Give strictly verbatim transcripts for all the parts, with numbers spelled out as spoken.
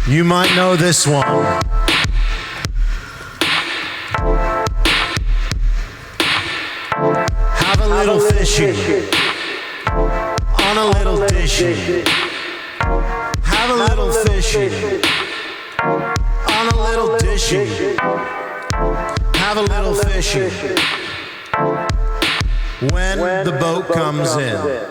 You might know this one. Have a little fishing on a little dishing. Have a little fishing on a little dishing. Have a little fishing when the boat comes in.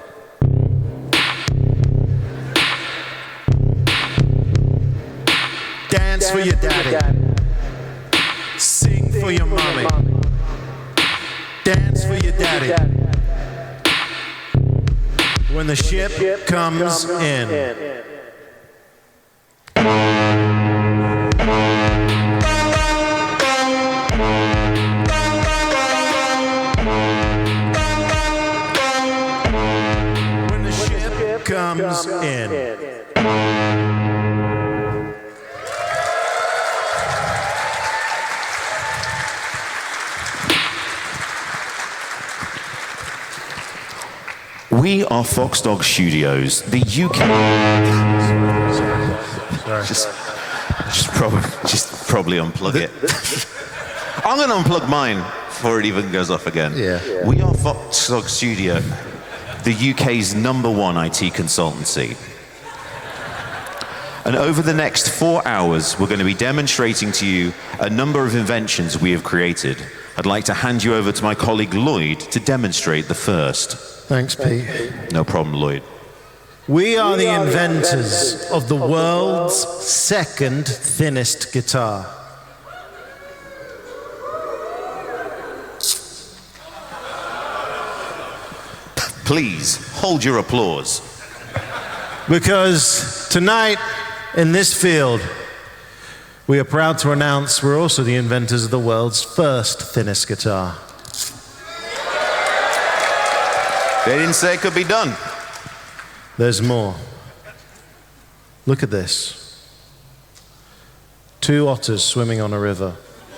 Dance for your daddy. Sing for your mommy. Dance for your daddy. When the ship comes in. When the ship comes in. We are Fox Dog Studios, the U K. Sorry. Just, just probably, just probably unplug it. I'm going to unplug mine before it even goes off again. Yeah. Yeah. We are Fox Dog Studio, the U K's number one I T consultancy. And over the next four hours, we're going to be demonstrating to you a number of inventions we have created. I'd like to hand you over to my colleague Lloyd to demonstrate the first. Thanks, Pete. No problem, Lloyd. We are the inventors of the world's second thinnest guitar. Please, hold your applause. Because tonight, in this field, we are proud to announce we're also the inventors of the world's first thinnest guitar. They didn't say it could be done. There's more. Look at this. Two otters swimming on a river.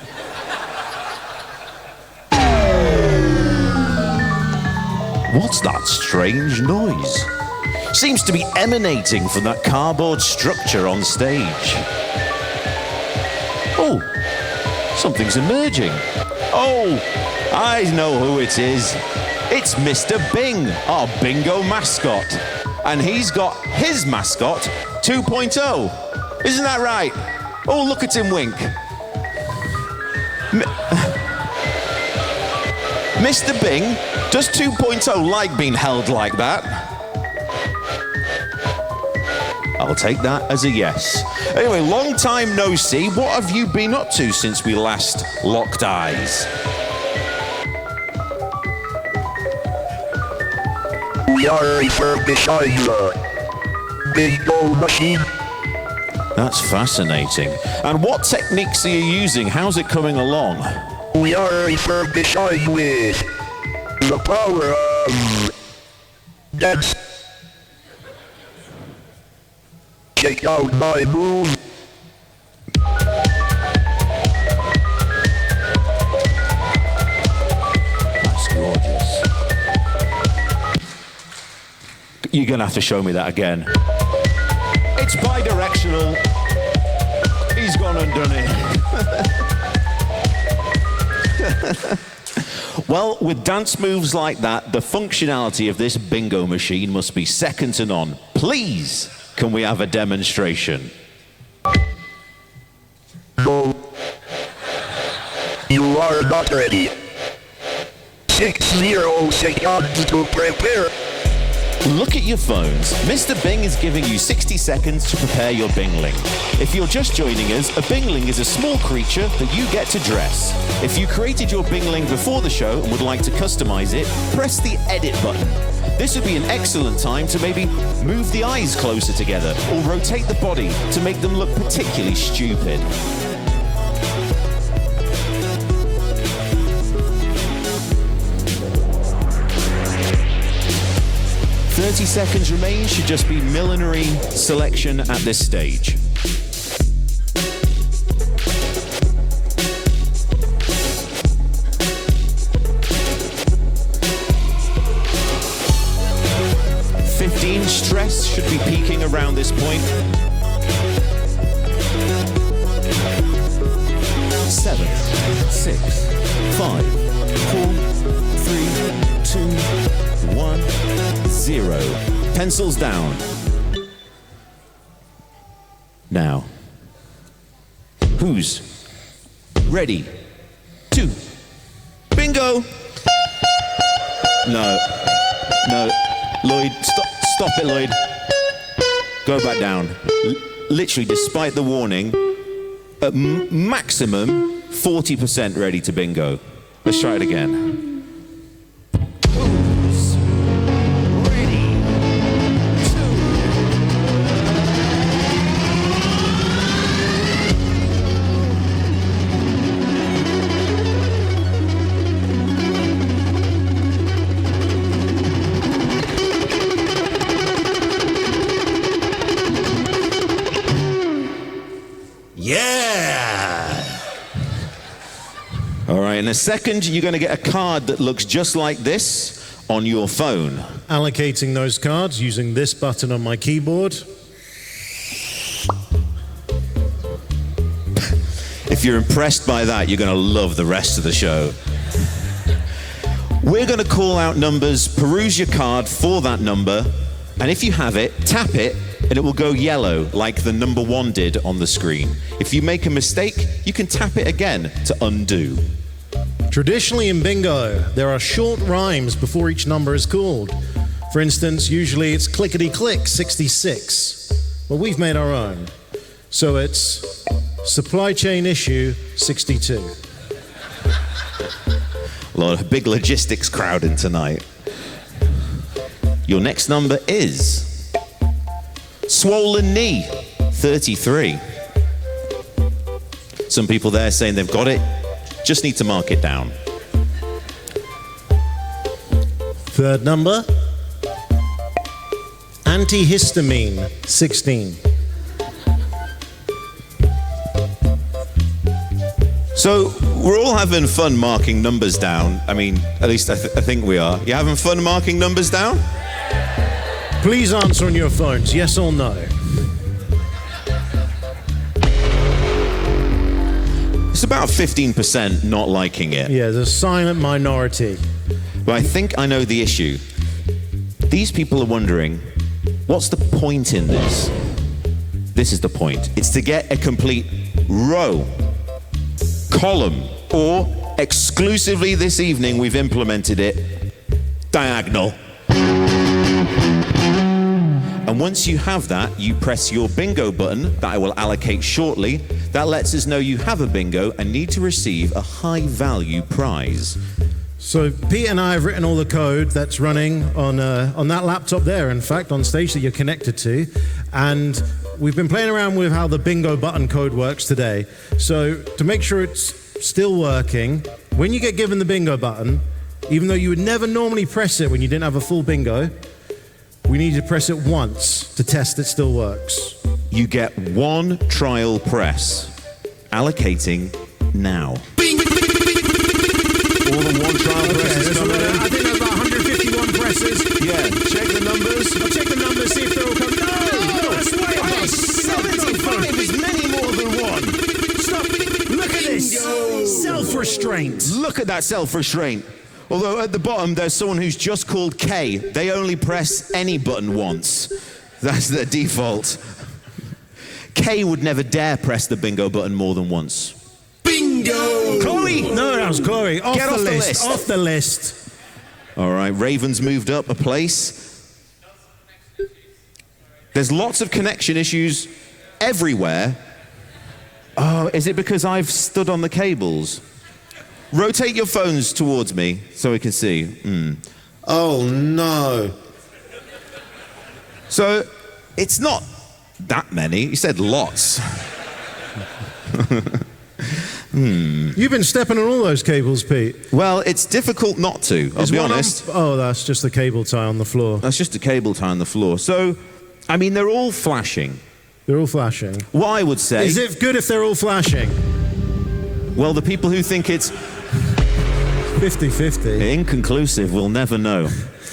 What's that strange noise? Seems to be emanating from that cardboard structure on stage. Oh, something's emerging. Oh, I know who it is. It's Mister Bing, our bingo mascot. And he's got his mascot two point oh. Isn't that right? Oh, look at him wink. M- Mister Bing, does two point oh like being held like that? I'll take that as a yes. Anyway, long time no see. What have you been up to since we last locked eyes? We are refurbishing the bingo machine. That's fascinating. And what techniques are you using? How's it coming along? We are refurbishing with the power of dance. Check out my move. That's gorgeous. You're gonna have to show me that again. It's bi-directional. He's gone and done it. Well, with dance moves like that, the functionality of this bingo machine must be second to none. Please, can we have a demonstration? No. You are not ready. Six zero seconds to prepare. Look at your phones. Mister Bing is giving you sixty seconds to prepare your Bingling. If you're just joining us, a Bingling is a small creature that you get to dress. If you created your Bingling before the show and would like to customize it, press the edit button. This would be an excellent time to maybe move the eyes closer together or rotate the body to make them look particularly stupid. thirty seconds remain, should just be millinery selection at this stage. fifteen, stress should be peaking around this point. pencils down. Now, who's ready to bingo? No, no, Lloyd, stop, stop it, Lloyd. Go back down. L- literally, despite the warning, at m- maximum forty percent ready to bingo. Let's try it again. Who's ready Yeah! All right, in a second, you're going to get a card that looks just like this on your phone. Allocating those cards using this button on my keyboard. If you're impressed by that, you're going to love the rest of the show. We're going to call out numbers, peruse your card for that number, and if you have it, tap it, and it will go yellow like the number one did on the screen. If you make a mistake, you can tap it again to undo. Traditionally in bingo, there are short rhymes before each number is called. For instance, usually it's clickety-click sixty-six. Well, we've made our own. So it's supply chain issue sixty-two. A lot of big logistics crowding tonight. Your next number is swollen knee, thirty-three. Some people there saying they've got it, just need to mark it down. Third number, antihistamine, sixteen. So we're all having fun marking numbers down. I mean, at least I, th- I think we are. You having fun marking numbers down? Please answer on your phones, yes or no. It's about fifteen percent not liking it. Yeah, there's a silent minority. But I think I know the issue. These people are wondering, what's the point in this? This is the point. It's to get a complete row, column, or exclusively this evening we've implemented it, diagonal. And once you have that, you press your bingo button that I will allocate shortly. That lets us know you have a bingo and need to receive a high value prize. So Pete and I have written all the code that's running on uh, on that laptop there, in fact, on stage that you're connected to. And we've been playing around with how the bingo button code works today. So to make sure it's still working, when you get given the bingo button, even though you would never normally press it when you didn't have a full bingo, we need to press it once to test it still works. You get one trial press. Allocating now. All the one trial Okay, presses there's coming about- in. I think there's about one hundred fifty-one presses. Yeah, check the numbers. I'll check the numbers, see if they're all coming. No, no, that's way above. seventy-five is many more than one. Stop. Look at this. Self-restraint. Look at that self-restraint. Although at the bottom there's someone who's just called K. They only press any button once. That's their default. K would never dare press the bingo button more than once. Bingo! Chloe! No, that was Chloe. Off, Get the, off the list. list. Off the list. All right, Raven's moved up a place. There's lots of connection issues everywhere. Oh, is it because I've stood on the cables? Rotate your phones towards me so we can see. Mm. Oh no. So, it's not that many. You said lots. hmm. You've been stepping on all those cables, Pete. Well, it's difficult not to, I'll Is be one on- honest. oh, that's just the cable tie on the floor. That's just a cable tie on the floor. So, I mean, they're all flashing. They're all flashing. What I would say... Is it good if they're all flashing? Well, the people who think it's fifty-fifty. inconclusive will never know.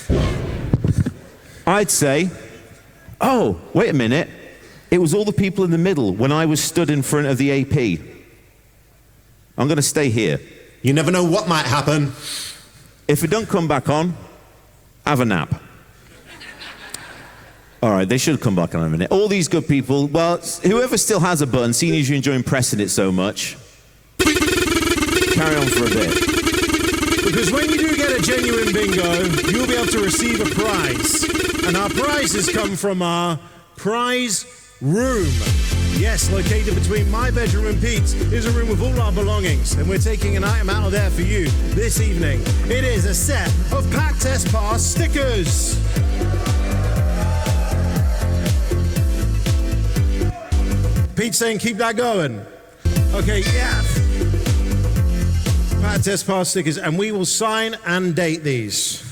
I'd say, oh, wait a minute. It was all the people in the middle when I was stood in front of the A P. I'm going to stay here. You never know what might happen. If it don't come back on, have a nap. All right, they should come back in a minute. All these good people, well, whoever still has a button, seeing as you're enjoying pressing it so much, carry on for a bit. Because when you do get a genuine bingo, you'll be able to receive a prize. And our prizes come from our prize room. Yes, located between my bedroom and Pete's is a room with all our belongings. And we're taking an item out of there for you this evening. It is a set of Pack Test Pass stickers. Pete's saying keep that going. Okay, yeah. Pack Test Pass stickers, and we will sign and date these.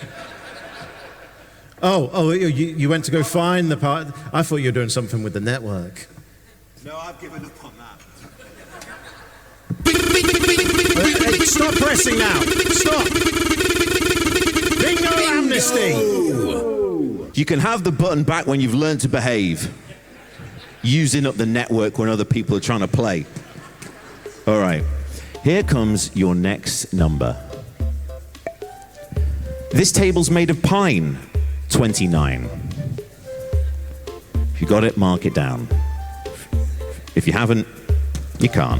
Oh, oh, you, you went to go find the part. I thought you were doing something with the network. No, I've given up on that. Uh, hey, stop pressing now. Stop. Bingo, Bingo amnesty. You can have the button back when you've learned to behave. Using up the network when other people are trying to play. All right. Here comes your next number. This table's made of pine. twenty-nine. If you got it, mark it down. If you haven't, you can't.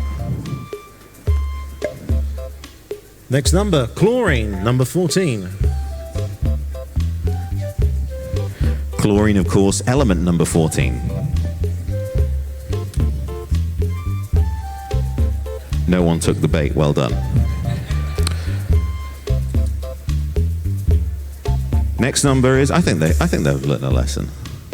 Next number, chlorine, number fourteen. Chlorine, of course, element number fourteen. No one took the bait. Well done. Next number is, I think they, I think they've learned a lesson.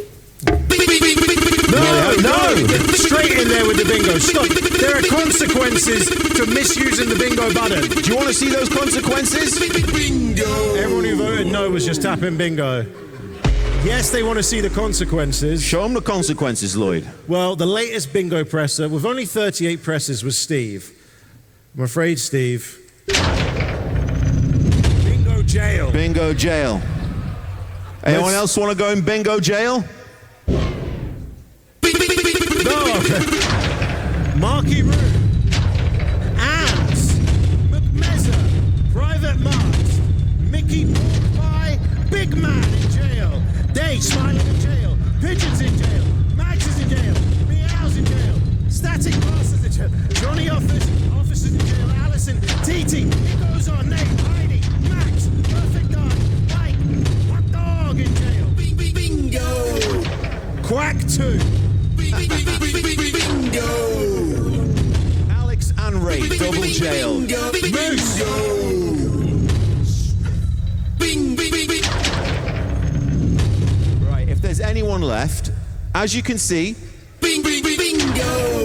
No, no, straight in there with the bingo. Stop. There are consequences to misusing the bingo button. Do you want to see those consequences? Bingo! Everyone who voted no was just tapping bingo. Yes, they want to see the consequences. Show them the consequences, Lloyd. Well, the latest bingo presser with only thirty-eight presses was Steve. I'm afraid, Steve. Bingo jail. Bingo jail. Anyone Let's- else want to go in bingo jail? No. Marky Room. Ants. McMezza. Private Mars. Mickey Pork Pie. Big Man in jail. Day Smiling in jail. Pigeons in jail. Max is in jail. Meows in jail. Static Masters in jail. Johnny Office. Officers in jail. Allison. T T. It goes on. Nate. Heidi. Max. Perfect Guy. Mike. Hot Dog in jail. Bingo! Quack two. Bingo! Alex and Ray, double jail. Moose! Bing, bing, bing, bing. Right, if there's anyone left, as you can see, Bing, bing, bing, bingo!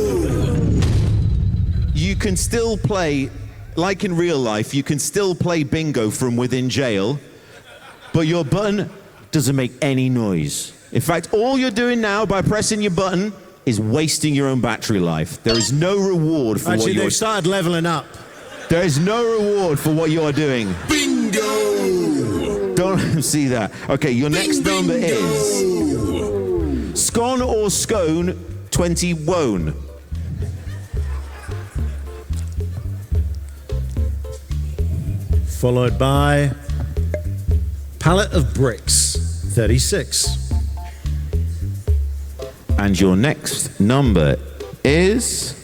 you can still play, like in real life, you can still play bingo from within jail, but your button doesn't make any noise. In fact, all you're doing now by pressing your button is wasting your own battery life. There is no reward for Actually, what you're they've started leveling up. There is no reward for what you're doing. Bingo! Don't see that. Okay, your next number is scone or scone twenty wone. Followed by pallet of bricks, thirty-six. And your next number is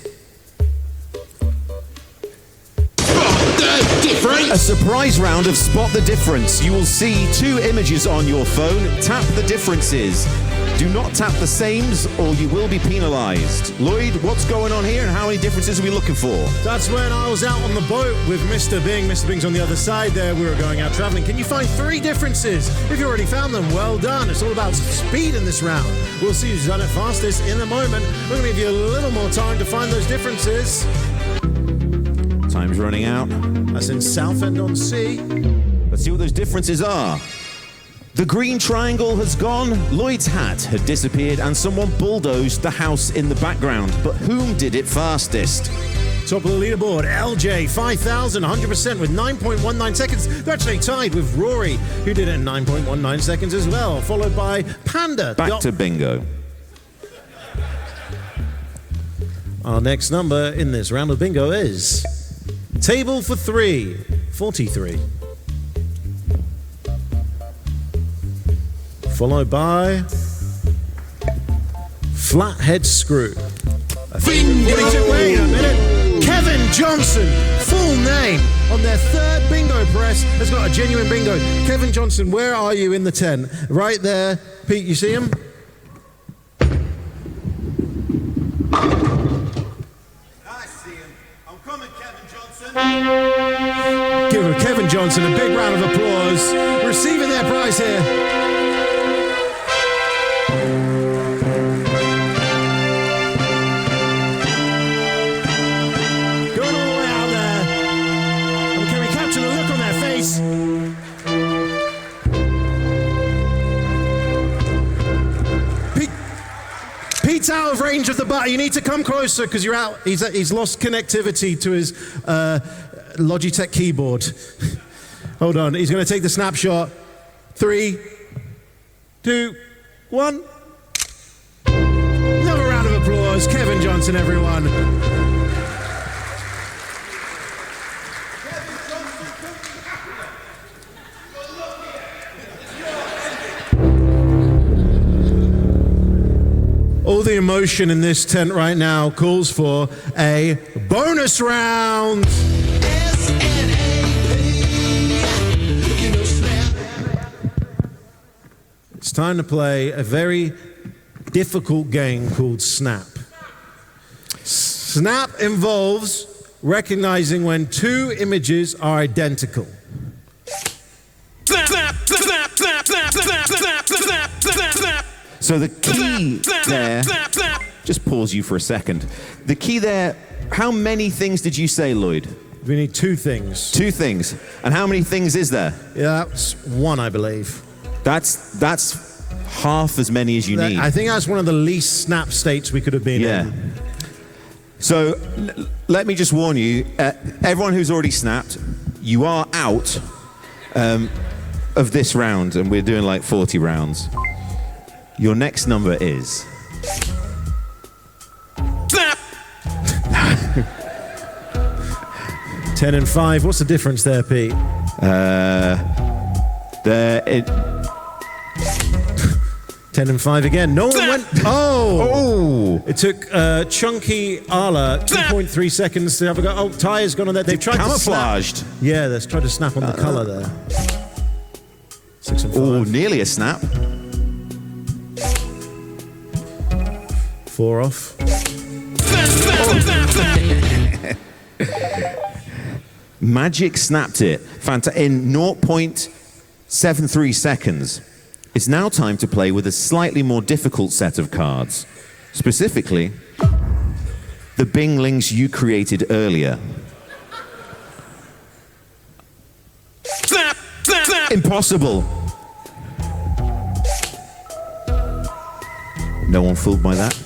a surprise round of Spot the Difference. You will see two images on your phone. Tap the differences. Do not tap the sames or you will be penalized. Lloyd, what's going on here and how many differences are we looking for? That's when I was out on the boat with Mister Bing. Mister Bing's on the other side there. We were going out traveling. Can you find three differences? If you already found them, well done. It's all about speed in this round. We'll see who's done it fastest in a moment. We're going to give you a little more time to find those differences. Time's running out. That's in Southend-on-Sea. Let's see what those differences are. The green triangle has gone, Lloyd's hat had disappeared, and someone bulldozed the house in the background. But whom did it fastest? Top of the leaderboard, L J, five thousand one hundred percent with nine point one nine seconds. They're actually tied with Rory, who did it in nine point one nine seconds as well, followed by Panda. Back Dot- to bingo. Our next number in this round of bingo is table for three, forty-three. Followed by flathead screw. Bingo! Wait a minute. Kevin Johnson, full name, on their third bingo press has got a genuine bingo. Kevin Johnson, where are you in the tent? Right there. Pete, you see him? I see him. I'm coming, Kevin Johnson. Give Kevin Johnson a big round of applause. Receiving their prize here. Going all the way out there. And can we capture the look on their face? Pete, Pete's out of range of the button. You need to come closer because you're out. He's, he's lost connectivity to his uh, Logitech keyboard. Hold on, he's going to take the snapshot. Three, two, one. Another round of applause. Kevin Johnson, everyone. All the emotion in this tent right now calls for a bonus round. It's time to play a very difficult game called Snap. Snap involves recognizing when two images are identical. So the key there, just pause you for a second. The key there, how many things did you say, Lloyd? We need two things. Two things. And how many things is there? Yeah, that's one, I believe. That's that's half as many as you That- need. I think that's one of the least Snap states we could have been Yeah. in. So l- let me just warn you, uh, everyone who's already snapped, you are out um, of this round, and we're doing like forty rounds. Your next number is... Ten and five. What's the difference there, Pete? Uh, there it... Ten and five again. No one went. Oh! Oh! It took uh, Chunky Ala two point three seconds to have a go. Oh, Tyre's gone on there. They've tried Camouflaged. to snap. Yeah, they've tried to snap on the color there. Six and five. Oh, nearly a snap. Four off. Magic snapped it. Fanta- in zero point seven three seconds. It's now time to play with a slightly more difficult set of cards. Specifically, the Binglings you created earlier. Impossible. No one fooled by that.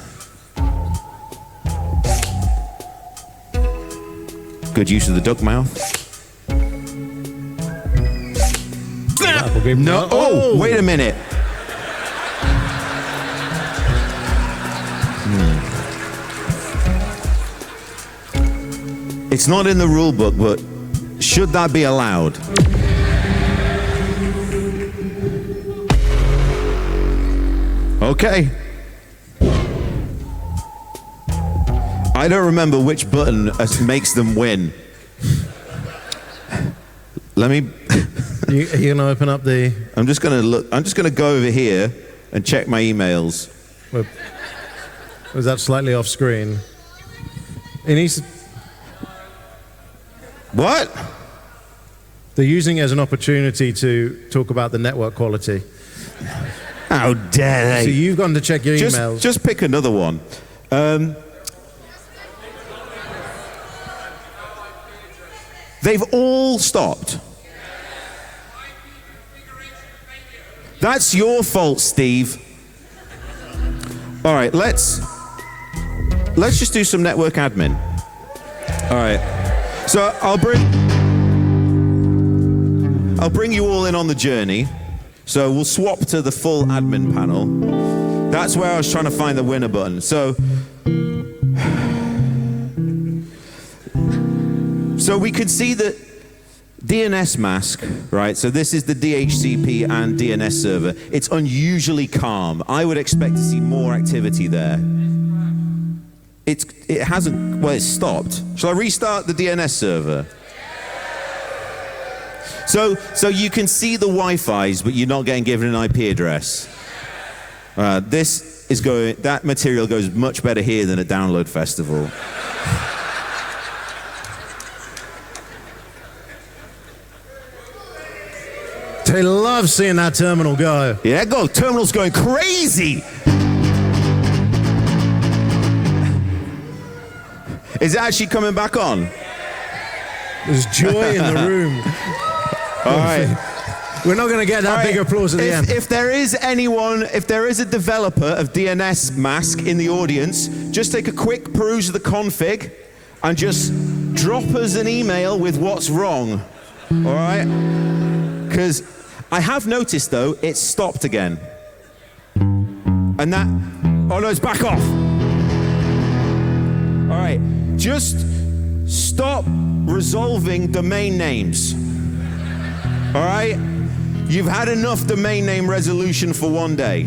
Good use of the duck mouth. No. Oh, wait a minute. Hmm. It's not in the rule book, but should that be allowed? Okay. I don't remember which button uh, makes them win. Let me. You, are you going to open up the... I'm just going to look. I'm just going to go over here and check my emails. well, Was that slightly off screen? It needs to, What? they're using it as an opportunity to talk about the network quality. How dare So they? you've gone to check your Just, emails. just pick another one. Um, they've all stopped. That's your fault, Steve. All right, let's let's just do some network admin. All right. So I'll bring I'll bring you all in on the journey. So we'll swap to the full admin panel. That's where I was trying to find the winner button. So So we could see that D N S mask, right? So this is the D H C P and D N S server. It's unusually calm. I would expect to see more activity there. It's, it hasn't, well, it's stopped. Shall I restart the D N S server? So, so you can see the Wi-Fi's, but you're not getting given an I P address. Uh, this is going, that material goes much better here than at Download Festival. They love seeing that terminal go. Yeah, go. Terminal's going crazy. Is it actually coming back on? There's joy in the room. All right. We're not going to get that Right. big applause at the if, end. if there is anyone, if there is a developer of D N S mask in the audience, just take a quick peruse of the config and just drop us an email with what's wrong. All right? Because I have noticed, though, it's stopped again. And that... Oh, no, it's back off. All right. Just stop resolving domain names. All right? You've had enough domain name resolution for one day.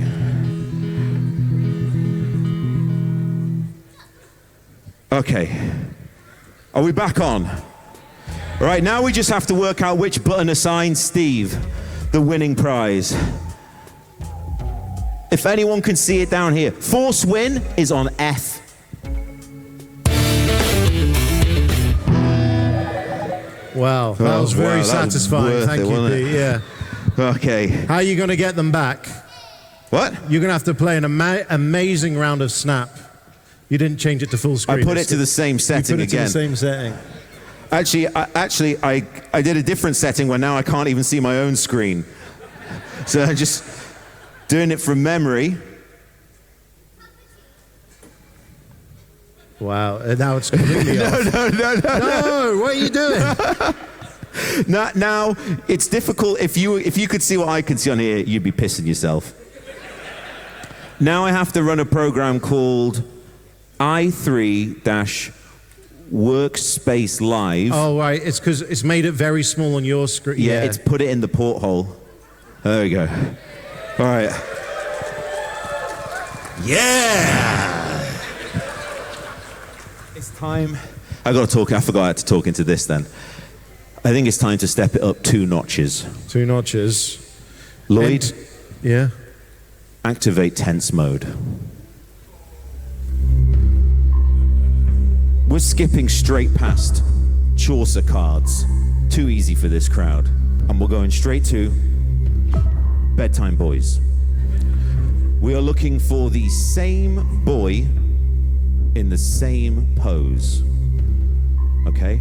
Okay. Are we back on? All right, now we just have to work out which button assigns Steve the winning prize. If anyone can see it down here, Force Win is on F. Wow, that Oh, was very wow, that was satisfying. worth Thank it, you, wasn't Pete. it? Yeah. Okay. How are you going to get them back? What? You're going to have to play an ama- amazing round of Snap. You didn't change it to full screen. I put it It's- to the same You setting put it again. to the same setting. Actually, I, actually, I, I did a different setting where now I can't even see my own screen. So I'm just doing it from memory. Wow, and now it's completely off. No, no, no. No, what are you doing? Now, now it's difficult. If you if you could see what I can see on here, you'd be pissing yourself. Now I have to run a program called i three Workspace Live. Oh, right, it's because it's made it very small on your screen. yeah, it's put it in the porthole. There we go. All right. Yeah. It's time. I got to talk. I forgot I had to talk into this then. I think it's time to step it up two notches. Two notches. Lloyd, And- yeah. activate tense mode. We're skipping straight past Chaucer cards. Too easy for this crowd. And we're going straight to Bedtime Boys. We are looking for the same boy in the same pose. Okay?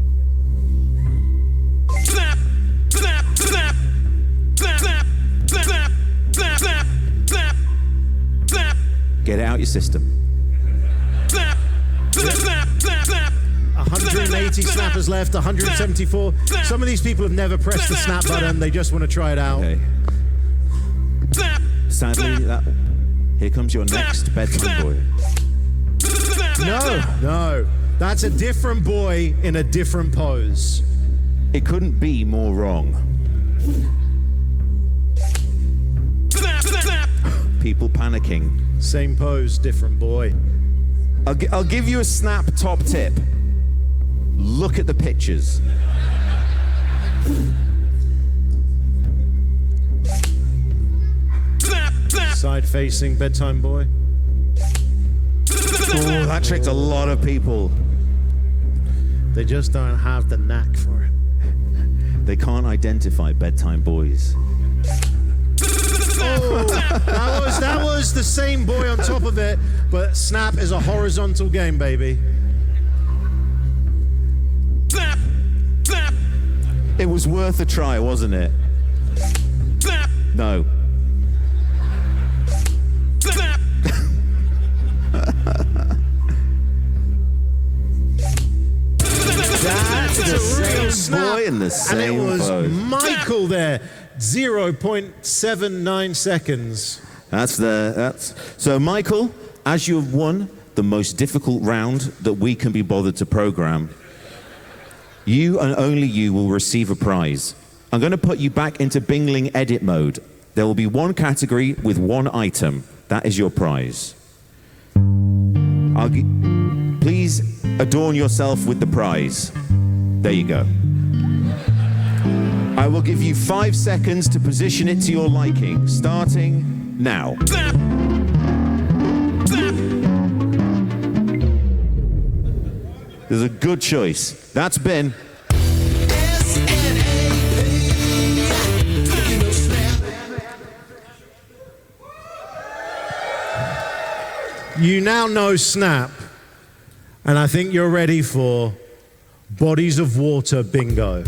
Snap, snap, snap, snap, snap, snap, snap, snap, snap, snap, Get it out your system. snap, snap, snap, snap, snap. one hundred eighty snappers left, one hundred seventy-four. Some of these people have never pressed the snap button. They just want to try it out. Okay. Snap, Sadly, that, here comes your next Bedtime Boy. No, no. That's a different boy in a different pose. It couldn't be more wrong. snap, snap, People panicking. Same pose, different boy. I'll, gi- I'll give you a snap top tip. Look at the pictures. snap, snap, Side facing bedtime boy. Oh, that tricked a lot of people. They just don't have the knack for it. They can't identify Bedtime Boys. That was that was the same boy on top of it, but Snap is a horizontal game, baby. snap, snap, It was worth a try, wasn't it? snap, No. snap. That's the same Snap. boy in the And same it was pose. Michael there. zero point seven nine seconds. That's the that's so Michael, as you have won the most difficult round that we can be bothered to program, you and only you will receive a prize. I'm going to put you back into Bingling edit mode. There will be one category with one item. That is your prize. I'll g- Please adorn yourself with the prize. There you go. I will give you five seconds to position it to your liking, starting now. Snap. Snap. There's a good choice. That's been... You now know Snap, and I think you're ready for Bodies of Water bingo.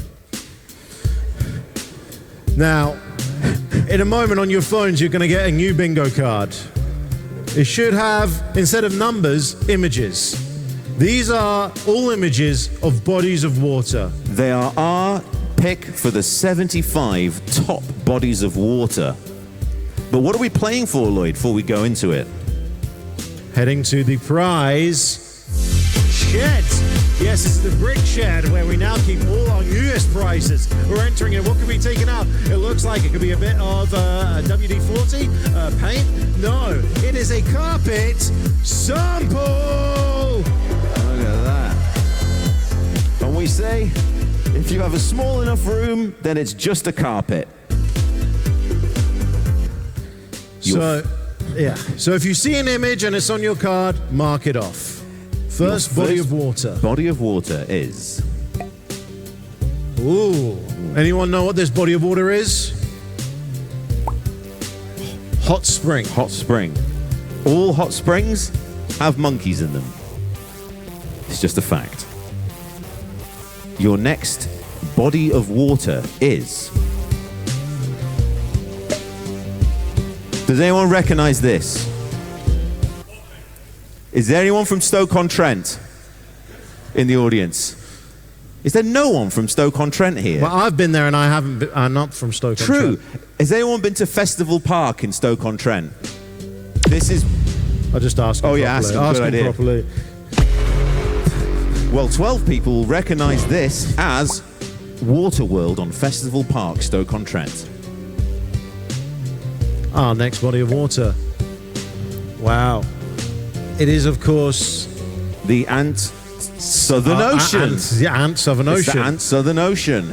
Now, in a moment on your phones, you're going to get a new bingo card. It should have, instead of numbers, images. These are all images of bodies of water. They are our pick for the seventy-five top bodies of water. But what are we playing for, Lloyd, before we go into it? Heading to the prize shed. Yes, it's the brick shed where we now keep all our newest prizes. We're entering it. What could be taken out? It looks like it could be a bit of uh, W D forty uh, paint. No, it is a carpet sample. Look at that. And we say, if you have a small enough room, then it's just a carpet. So, yeah. So if you see an image and it's on your card, mark it off. First, Your body first of water. Body of water is... Ooh. Anyone know what this body of water is? Hot spring. Hot spring. All hot springs have monkeys in them. It's just a fact. Your next body of water is... Does anyone recognize this? Is there anyone from Stoke-on-Trent in the audience? Is there no one from Stoke-on-Trent here? Well, I've been there and I haven't been, I'm not from Stoke-on-Trent. True. Has anyone been to Festival Park in Stoke-on-Trent? This is... I just asked him Oh, yeah, properly. ask him. Good him idea. properly. Well, twelve people will recognise this as Waterworld on Festival Park, Stoke-on-Trent. Our next body of water. Wow. It is, of course... The Ant Southern uh, Ocean. Ant, the Ant Southern It's Ocean. the Ant Southern Ocean.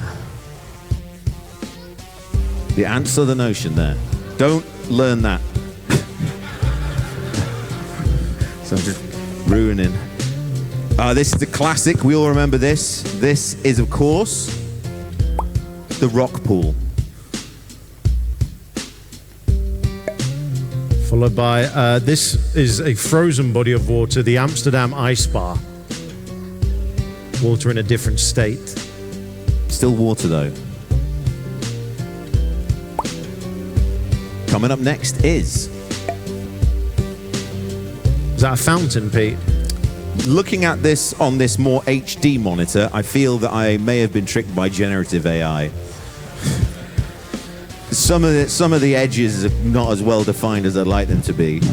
The Ant Southern Ocean there. Don't learn that. So I'm just ruining. Uh, this is the classic. We all remember this. This is, of course, the rock pool. Followed by, uh, this is a frozen body of water, the Amsterdam Ice Bar. Water in a different state. Still water, though. Coming up next is... Is that a fountain, Pete? Looking at this on this more H D monitor, I feel that I may have been tricked by generative A I. Some of the, some of the edges are not as well defined as I'd like them to be.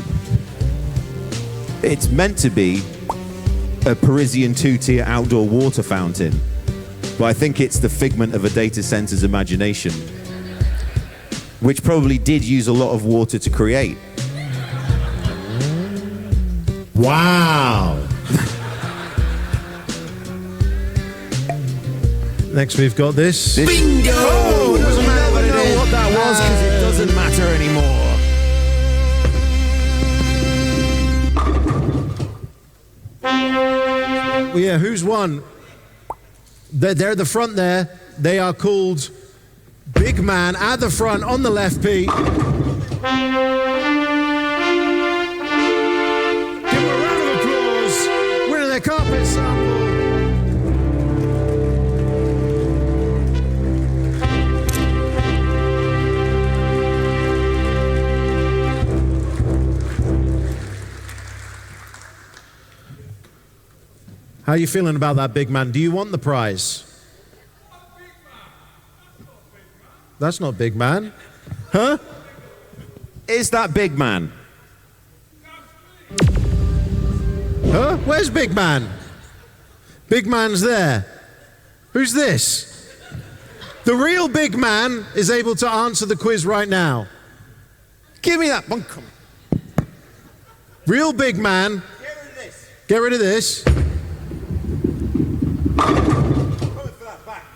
It's meant to be a Parisian two-tier outdoor water fountain, but I think it's the figment of a data center's imagination, which probably did use a lot of water to create. Wow. Next we've got this. This- Bingo! Oh, it doesn't matter what it is. What that was, because it doesn't matter anymore. Well, yeah, who's won? They're, they're at the front there. They are called Big Man at the front on the left, Pete. Give them a round of applause. Winning their carpet sample. How are you feeling about that, Big Man? Do you want the prize? That's not Big Man. Huh? Is that Big Man? Huh? Where's Big Man? Big Man's there. Who's this? The real big man is able to answer the quiz right now. Give me that one. Come on. Real big man. Get rid of this. Get rid of this. Coming for that back.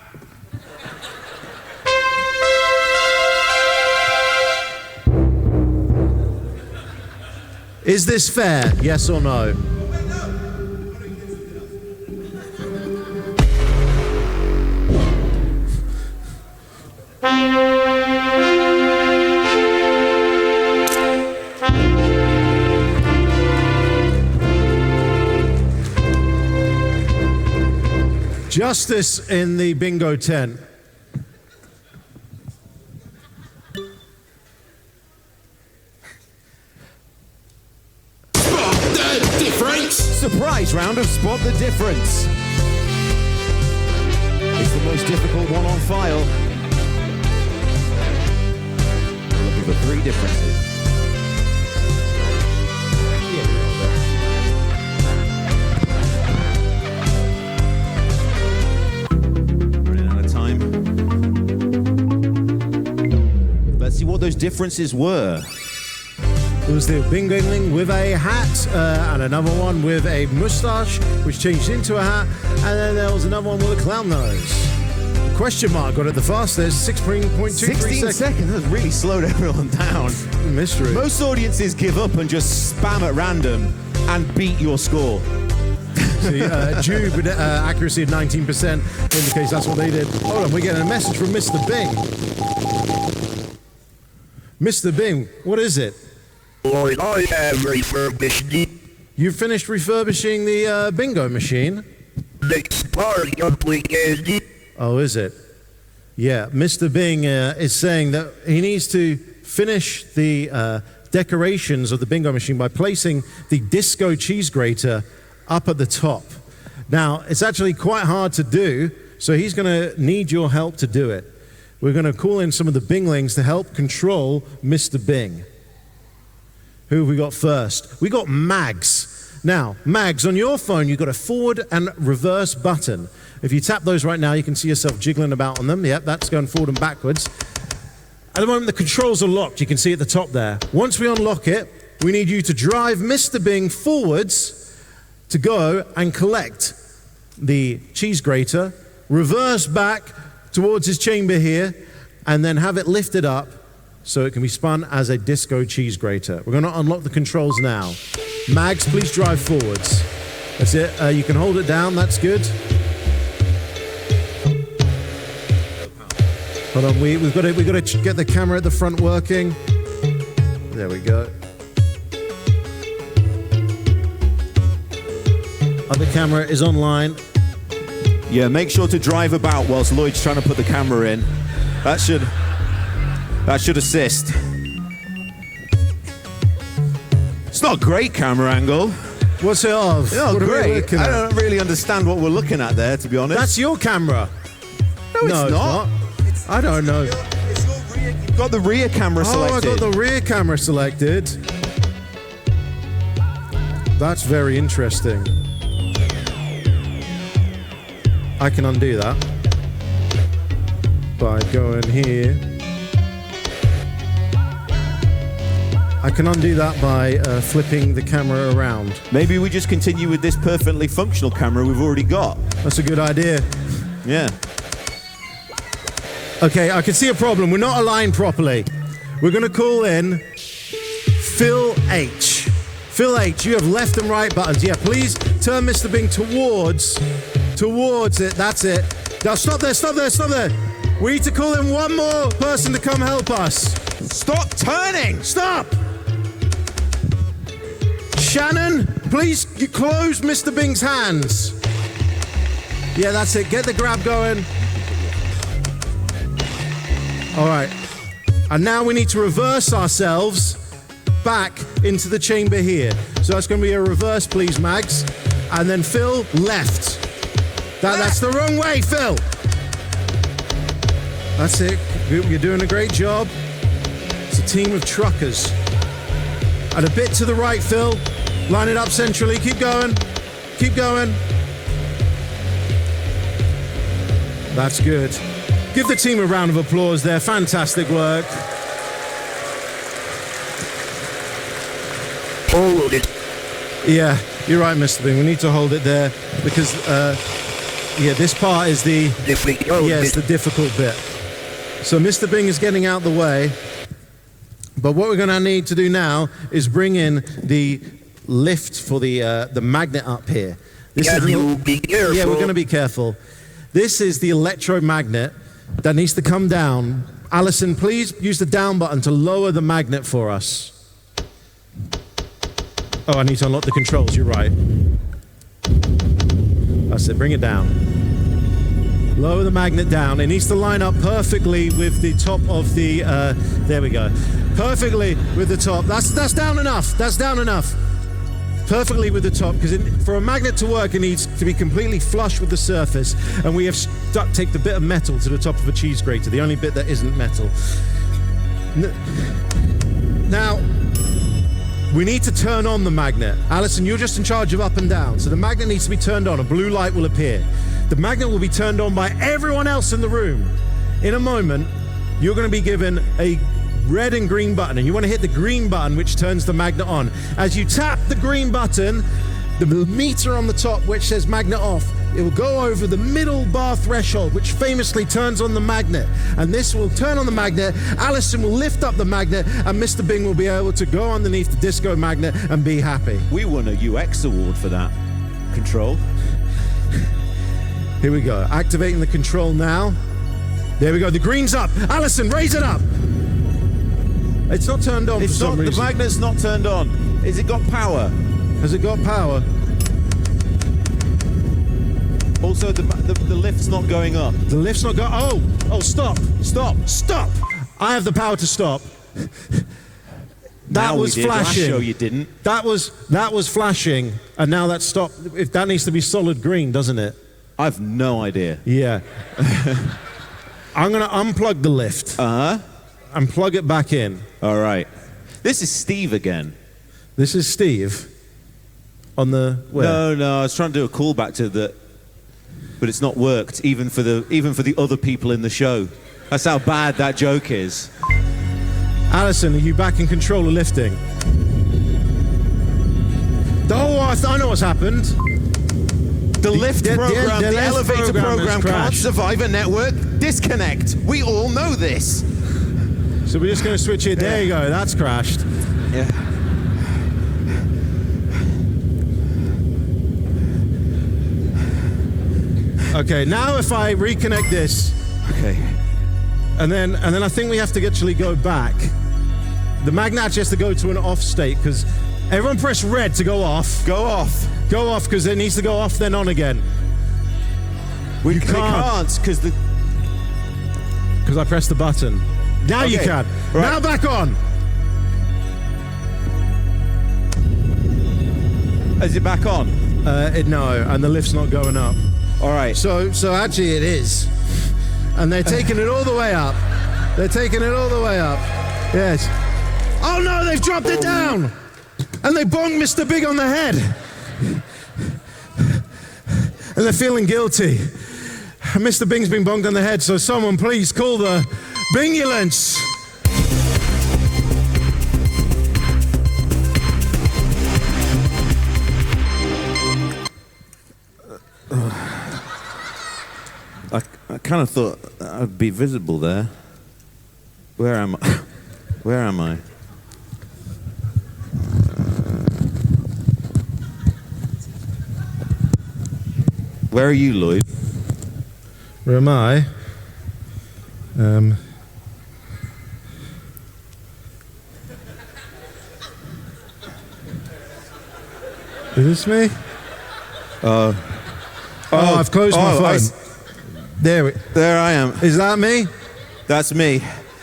Is this fair? Yes or no? Justice in the bingo tent. Spot the difference. Surprise round of Spot the Difference. It's the most difficult one on file. We're looking for three differences. Running out of time. Let's see what those differences were. There was the bingling with a hat, uh, and another one with a moustache, which changed into a hat, and then there was another one with a clown nose. Question mark got it the fastest, six point two three sixteen seconds. seconds. That really slowed everyone down. Mystery. Most audiences give up and just spam at random and beat your score. See, uh, due with, uh, accuracy of nineteen percent indicates that's what they did. Hold on, we're getting a message from Mister Bing. Mister Bing, what is it? Lord, I have refurbished it. You finished refurbishing the uh, bingo machine? Next part complicated. Oh, is it? Yeah, Mister Bing uh, is saying that he needs to finish the uh, decorations of the bingo machine by placing the disco cheese grater up at the top. Now, it's actually quite hard to do, so he's going to need your help to do it. We're going to call in some of the Binglings to help control Mister Bing. Who have we got first? We got Mags. Now, Mags, on your phone, you've got a forward and reverse button. If you tap those right now, you can see yourself jiggling about on them. Yep, that's going forward and backwards. At the moment, the controls are locked. You can see at the top there. Once we unlock it, we need you to drive Mister Bing forwards to go and collect the cheese grater, reverse back towards his chamber here, and then have it lifted up so it can be spun as a disco cheese grater. We're going to unlock the controls now. Mags, please drive forwards. That's it. Uh, you can hold it down. That's good. Hold on. We, we've got to we've got to get the camera at the front working. There we go. Other camera is online. Yeah, make sure to drive about whilst Lloyd's trying to put the camera in. That should that should assist. It's not a great camera angle. What's it of? Oh, What are we great. looking I at? don't really understand what we're looking at there, to be honest. That's your camera. no, it's no, not. it's not. I don't know. It's your rear, you've got the rear camera Oh, selected. I got the rear camera selected. That's very interesting. I can undo that by going here. I can undo that by uh, flipping the camera around. Maybe we just continue with this perfectly functional camera we've already got. That's a good idea. Yeah. Okay, I can see a problem. We're not aligned properly. We're going to call in Phil H. Phil H, you have left and right buttons. Yeah, please turn Mister Bing towards, towards it. That's it. Now stop there, stop there, stop there. We need to call in one more person to come help us. Stop turning! Stop! Shannon, please you close Mister Bing's hands. Yeah, that's it. Get the grab going. All right. And now we need to reverse ourselves back into the chamber here. So that's going to be a reverse, please, Mags. And then Phil, left. That, that's the wrong way, Phil. That's it. You're doing a great job. It's a team of truckers. And a bit to the right, Phil. Line it up centrally. Keep going. Keep going. That's good. Give the team a round of applause there. Fantastic work. Hold it. Yeah, you're right, Mister Bing. We need to hold it there because, uh, yeah, this part is the, Difficult yeah, it's bit. the difficult bit. So Mister Bing is getting out the way. But what we're going to need to do now is bring in the lift for the uh, the magnet up here. This Can is you be careful? Yeah, we're going to be careful. This is the electromagnet that needs to come down. Alison, please use the down button to lower the magnet for us. Oh, I need to unlock the controls. You're right. That's it. Bring it down. Lower the magnet down. It needs to line up perfectly with the top of the. Uh, there we go. Perfectly with the top. That's that's down enough. That's down enough. Perfectly with the top, because for a magnet to work, it needs to be completely flush with the surface. And we have stuck taped a bit of metal to the top of a cheese grater, the only bit that isn't metal. Now, we need to turn on the magnet. Alison, you're just in charge of up and down. So the magnet needs to be turned on. A blue light will appear. The magnet will be turned on by everyone else in the room. In a moment, you're going to be given a red and green button, and you want to hit the green button, which turns the magnet on. As you tap the green button, the meter on the top, which says magnet off, it will go over the middle bar threshold, which famously turns on the magnet. And this will turn on the magnet. Alison will lift up the magnet, and Mister Bing will be able to go underneath the disco magnet and be happy. We won a U X award for that control. Here we go. Activating the control now. There we go. The green's up. Alison, raise it up. It's not turned on It's for some not, the reason. magnet's not turned on. Has it got power? Has it got power? Also, the, the, the lift's not going up. The lift's not going. Oh, oh, stop, stop, stop! I have the power to stop. That Now was we did. Last flashing. show you didn't. That was that was flashing, and now that's stopped. If that needs to be solid green, doesn't it? I've no idea. Yeah. I'm gonna unplug the lift Uh huh. and plug it back in. All right. This is Steve again. This is Steve. On the where? No, no. I was trying to do a callback to the, but it's not worked. Even for the even for the other people in the show. That's how bad that joke is. Alison, are you back in control of lifting? Oh, I, th- I know what's happened. The lift the- the- program, the the, lift elevator program has program can't crashed. survive a network disconnect. We all know this. So we're just going to switch it. There you go. That's crashed. Yeah. Okay, now if I reconnect this, Okay. and then and then I think we have to actually go back. The magnet actually has to go to an off state, because everyone press red to go off. Go off. Go off, because it needs to go off, then on again. We You can't can't. because the. Because I pressed the button. Now you Okay, can. right. Now back on. Is it back on? Uh, it, no, and the lift's not going up. All right. So, so actually it is. And they're taking it all the way up. They're taking it all the way up. Yes. Oh no, they've dropped it down. And they bonged Mister Big on the head. And they're feeling guilty. Mister Bing's been bonged on the head, so someone please call the Bingulance. I, I kind of thought I'd be visible there. Where am I? Where am I? Where are you, Lloyd? Where am I? Um. Is this me? Uh, Oh, I've closed my oh, phone. I s- There it. There I am. Is that me? That's me.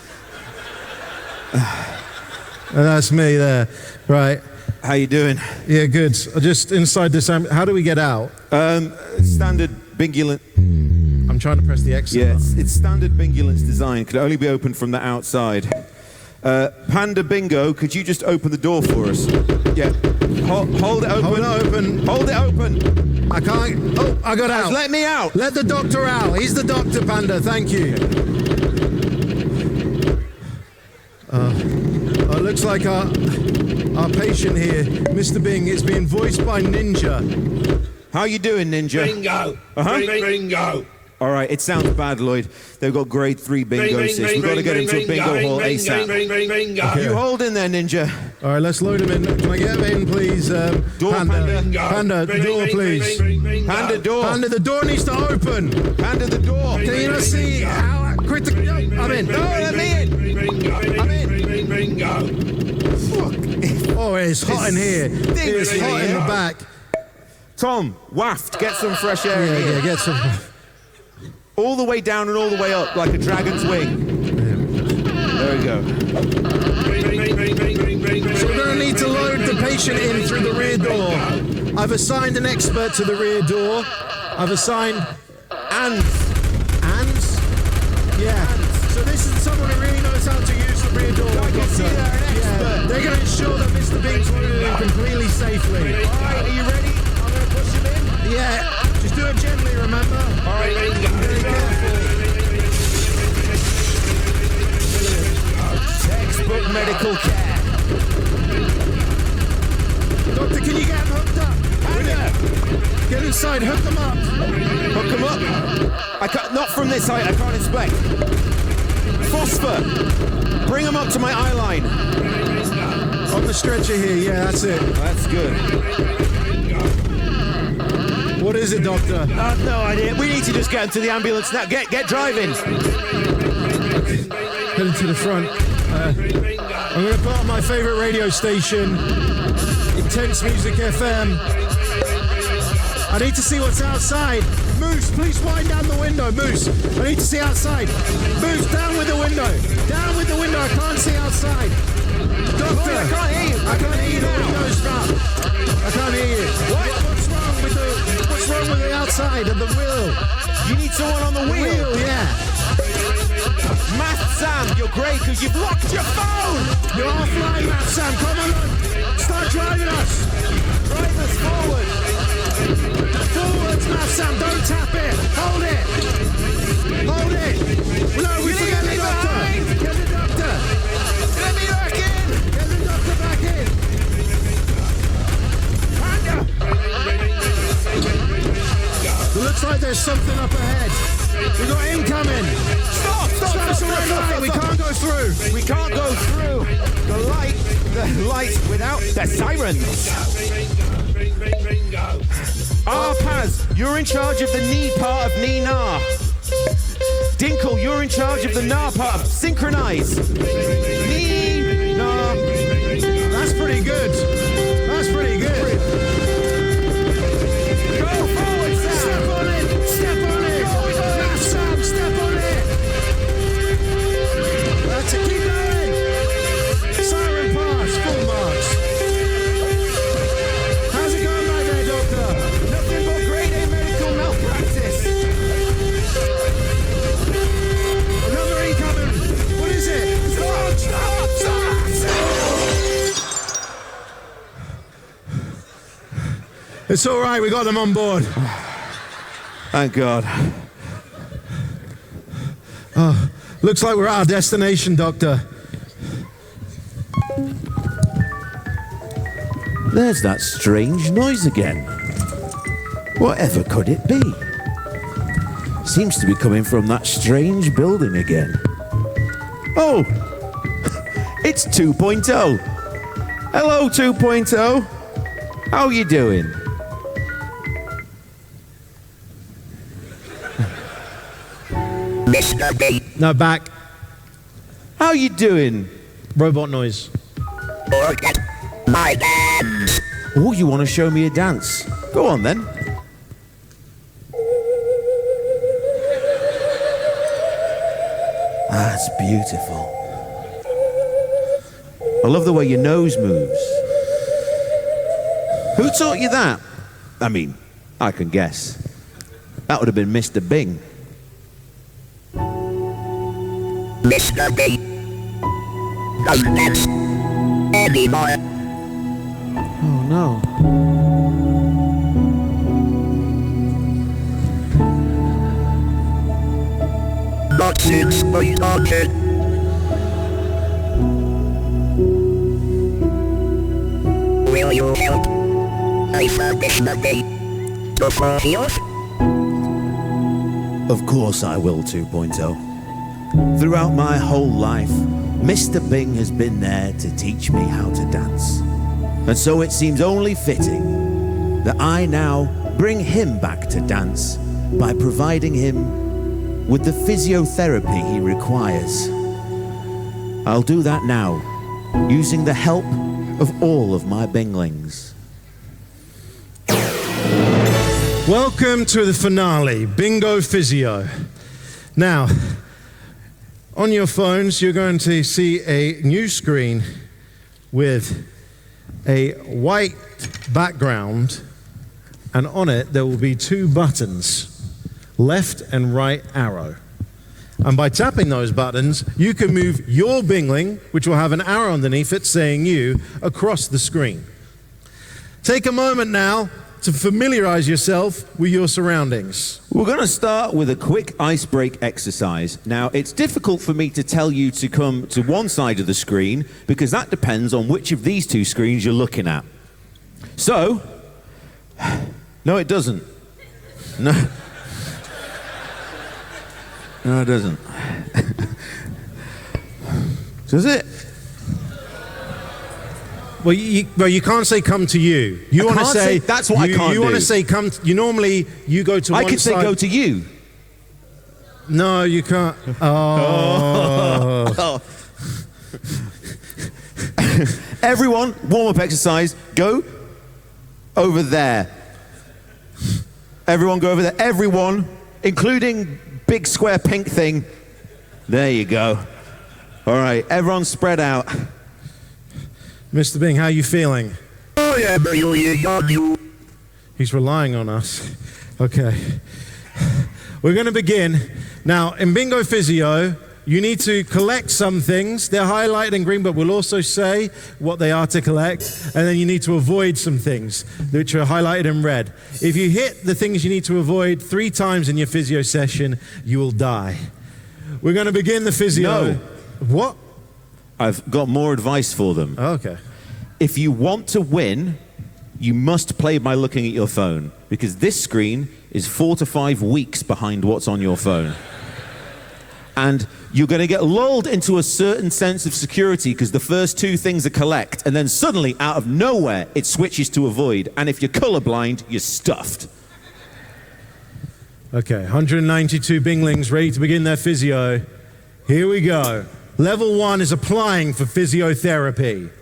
And that's me there. Right. How you doing? Yeah, good. Just inside this. am- How do we get out? Um, standard Bingulance. I'm trying to press the exit Yeah, button. it's, it's standard Bingulance design. Could only be opened from the outside. Uh, Panda Bingo, could you just open the door for us? Yeah. Hold, hold it open. Hold it open. Hold it open. I can't. Oh, I got out. Let me out. Let the doctor out. He's the doctor, Panda. Thank you. Uh, uh, looks like our our patient here, Mister Bing, is being voiced by Ninja. How you doing, Ninja? Bingo. Uh-huh. Bing- Bingo. All right, it sounds bad, Lloyd. They've got grade three bingo sis. We've got to get him to a bingo hall ASAP. Bingo. You hold in there, Ninja. All right, let's load him in. Can I get him in, please? Um, Door, Panda. Panda, door, please. Panda door. Panda, the door needs to open. Panda the door. Can you not see how critical? No, I'm in. No, let me in. I'm in. Oh, it's hot in here. It's in hot in here. the back. Tom, waft, get some fresh air Yeah, in here. yeah, get some. All the way down and all the way up, like a dragon's wing. There we go. So we're going to need to load the patient in through the rear door. I've assigned an expert to the rear door. I've assigned And Ans. Yeah. So this is someone who really knows how to use the rear door. I can see they're an Yeah. expert. They're going to ensure that Mister Bing's loaded in completely safely. all right, are you ready? I'm going to push him in. Yeah. Just do it gently, remember? All right, Very careful. textbook medical care. Doctor, can you get him hooked up? Panda, Get inside, hook them up. hook him up. I can't, not from this height, I can't inspect. Phosphor, bring him up to my eye line. On the stretcher here, yeah, that's it. That's good. What is it, Doctor? I've no idea. We need to just get him to the ambulance now. Get get driving. Heading to the front. Uh, I'm going to put on my favorite radio station, Intense Music F M. I need to see what's outside. Moose, please wind down the window. Moose, I need to see outside. Moose, down with the window. Down with the window. I can't see outside. Doctor, I can't hear you. I can't hear you. The window's up. I can't hear you. What? What's wrong with the? What's wrong with the outside of the wheel? You need someone on the wheel. Wheel, yeah. Matt Sam, you're great because you've locked your phone. You're offline, Matt Sam. Come on, start driving us. Drive us forward. Forwards, Matt Sam. Don't tap it. Hold it. Hold it. No, we You forget leave the me doctor. behind. Get the doctor. Let me back in. Get the doctor back in. It looks like there's something up ahead. We got incoming. Stop, stop, Stop, stop, it's a stop, red stop, light. stop, We stop. can't go through. We can't go through the light, the light without the sirens. Ah, Paz, you're in charge of the knee part of knee nah. Dinkle, you're in charge of the nah part of synchronize. Knee nah. That's pretty good. That's pretty good. Go forward, Sam. Step on it. Step on it. Matt Sam, step on it. That's it. Keep going. Siren pass. Full marks. How's it going back there, Doctor? Nothing but grade A medical malpractice. Another incoming. What is it? Stop, stop, stop, stop. It's all right. We got them on board. Thank God. Looks like we're at our destination, Doctor. There's that strange noise again. Whatever could it be? Seems to be coming from that strange building again. Oh, it's two point oh. Hello, two point oh. How you doing? Mister B. No, back. How you doing? Robot noise. Look at my hands. Oh, you want to show me a dance? Go on then. That's beautiful. I love the way your nose moves. Who taught you that? I mean, I can guess. That would have been Mister Bing. Mister B. doesn't dance anymore. Oh no. Not since we started. Will you help I furbish the day before heels? Of course I will, two point oh. Throughout my whole life, Mister Bing has been there to teach me how to dance. And so it seems only fitting that I now bring him back to dance by providing him with the physiotherapy he requires. I'll do that now, using the help of all of my Binglings. Welcome to the finale, Bingo Physio. Now, on your phones, you're going to see a new screen with a white background, and on it there will be two buttons, left and right arrow. And by tapping those buttons, you can move your Bingling, which will have an arrow underneath it saying you, across the screen. Take a moment now to familiarize yourself with your surroundings. We're going to start with a quick ice break exercise. Now, it's difficult for me to tell you to come to one side of the screen because that depends on which of these two screens you're looking at. So, no, it doesn't. No. No, it doesn't. Does it? Well, you, well, you can't say come to you. You I want to can't say, say- that's what I you, can't You want do. to say come. To, you normally you go to I one could say side. go to you. No, you can't. Oh. Everyone, warm-up exercise. Go over there. Everyone go over there. Everyone, including big square pink thing. There you go. All right, everyone spread out. Mister Bing, how are you feeling? Oh yeah, really, you. He's relying on us. Okay. We're going to begin. Now, in Bingo Physio, you need to collect some things. They're highlighted in green, but we'll also say what they are to collect. And then you need to avoid some things, which are highlighted in red. If you hit the things you need to avoid three times in your physio session, you will die. We're going to begin the physio. No. What? I've got more advice for them. Oh, okay. If you want to win, you must play by looking at your phone, because this screen is four to five weeks behind what's on your phone. And you're going to get lulled into a certain sense of security because the first two things are collect, and then suddenly, out of nowhere, it switches to avoid. And if you're colorblind, you're stuffed. Okay, one hundred ninety-two Binglings ready to begin their physio. Here we go. Level one is applying for physiotherapy.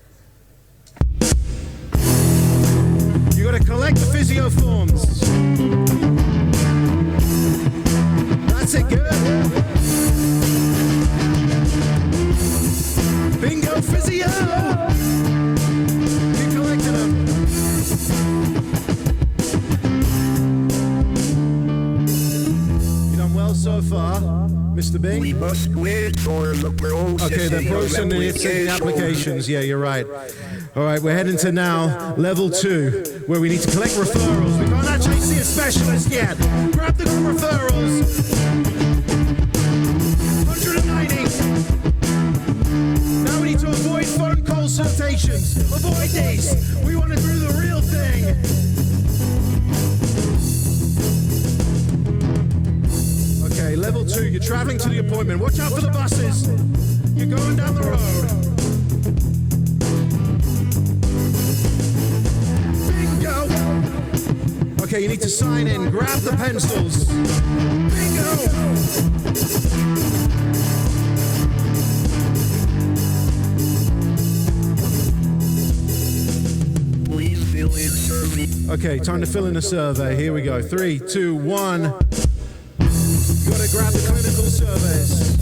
You got to collect the physio forms. That's it, good. Bingo physio. You collected them. You done well so far, Mister Bing? We must wait for the process. Okay, they're processing the applications. Yeah, you're right. All right, we're heading to now level two, where we need to collect referrals. We can't actually see a specialist yet. Grab the referrals. one hundred ninety. Now we need to avoid phone consultations. Avoid these. We want to do the real thing. Okay, level two, you're traveling to the appointment. Watch out for the buses. You're going down the road. Bingo! Okay, you need to sign in. Grab the pencils. Bingo! Please fill in survey. Okay, time to fill in a survey. Here we go. Three, two, one. Gotta grab the clinical surveys.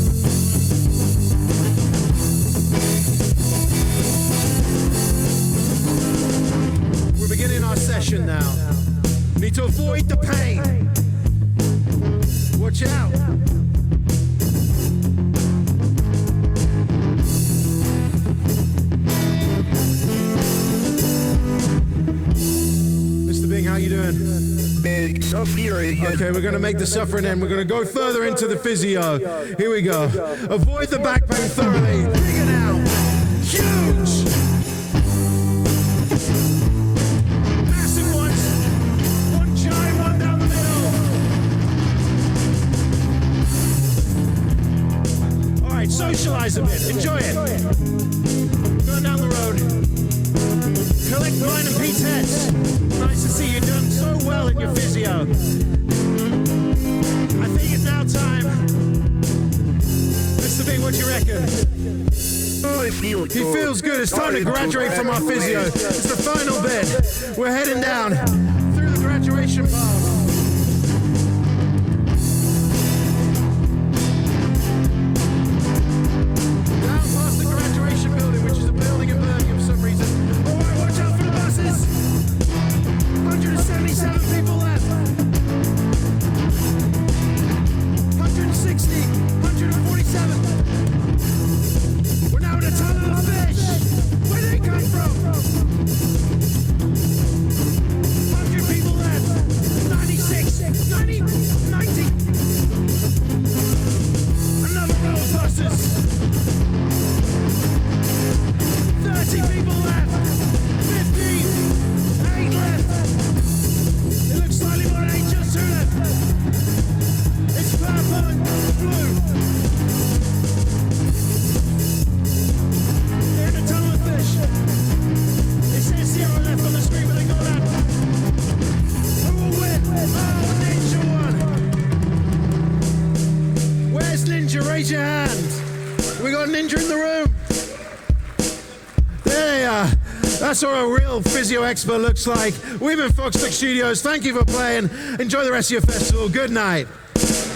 We're beginning our session now. Need to avoid the pain. Watch out. make suffering. Okay, we're going to make the suffering end. We're going to go further into the physio. Here we go. Avoid the back pain thoroughly. Big it out. Huge. Massive ones. One giant one down the middle. All right, socialize a bit. Enjoy it. Going down the road. Collect mine and Pete's heads. Nice to see you done so well in your physio. I think it's now time. Mister Bing, what do you reckon? I feel He feels good. It's time to graduate from our physio. It's the final bit. We're heading down through the graduation path. Down past the graduation building, which is a building in Birmingham for some reason. All right, watch out for the buses. one hundred seventy-seven people left. one hundred sixty, one hundred forty-seven. We're now in a tunnel of fish. Where did they come from? one hundred people left. ninety-six, ninety, ninety. Another row of buses. thirty people left. fifteen. Eight left. It looks slightly more than eight, just two left. It's purple and blue. They're in a tunnel of fish. It says zero left on the screen, but they got that. Who will win? Oh, Ninja won. Where's Ninja? Raise your hand. We got Ninja in the room. There they are. That's what a real physio expert looks like. We've been Foxtech Studios. Thank you for playing. Enjoy the rest of your festival. Good night.